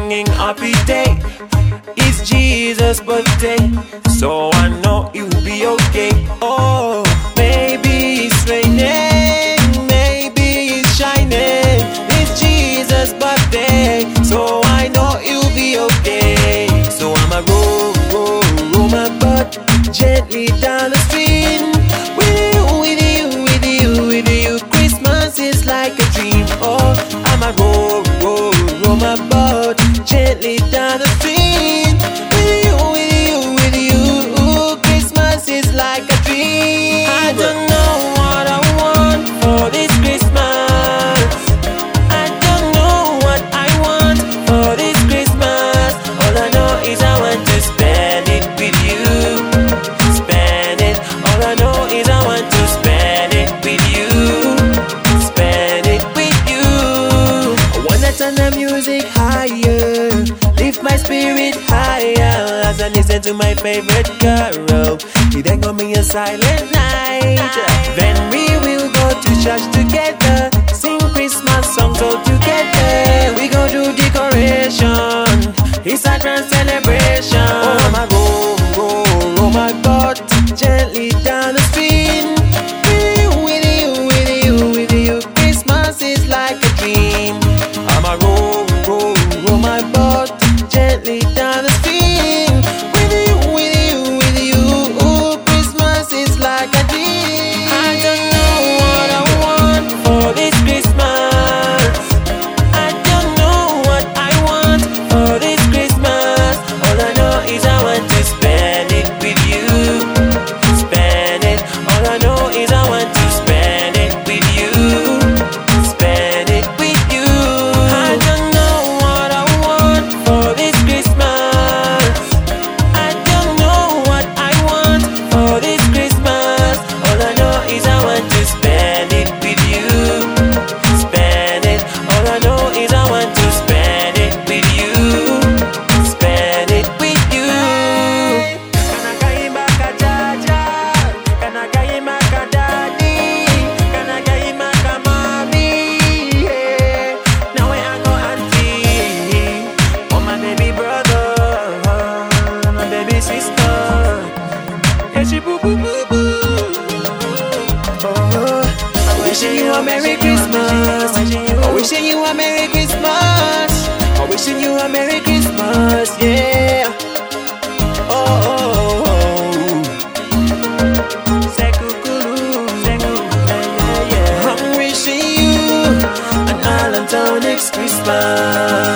singing happy day. It's Jesus' birthday, so I know you'll be okay. Oh, maybe it's raining, maybe it's shining. It's Jesus' birthday, so I know you'll be okay. So I'ma roll my butt gently down the street. With you, Christmas is like a dream. Oh, I'ma roll my butt gently down the street. With you, Christmas is like a dream. I don't know what I want for this Christmas. I don't know what I want for this Christmas. All I know is I want to spend it with you. Spend it. All I know is I want to spend it with you. Spend it with you. I wanna turn the music higher, lift my spirit higher as I listen to my favorite carol. He then got me a silent night. Then we will go to church together, sing Christmas songs all together. We go do decoration, it's a grand celebration. Oh, I'ma roll my butt gently down the street. With you, Christmas is like a dream. I'ma roll my butt gently down the street. With you, Christmas is like a dream. I don't know what I want for this Christmas. I don't know what I want for this Christmas. All I know is I want to spend it with you. Spend it. All I know is I want to spend it with you. Spend it with you. I don't know what I want for this Christmas. I don't know what I want for this Christmas. All I know is I want to spend it with you. Spend it. All I know is I want to spend it with you. Spend it with you. Kana kaimba kajaja, kana kaimba kadadi, kana kaimba kamami. Yeah. Now I go auntie, oh my baby brother, my baby sister. Yeah, she boo boo boo boo. Oh, wishing you a Merry Christmas. Wishing you a Merry Christmas. Wishing you a Merry Christmas. Yeah. Oh. Sekukulu, yeah. I'm wishing you an Allentown next Christmas.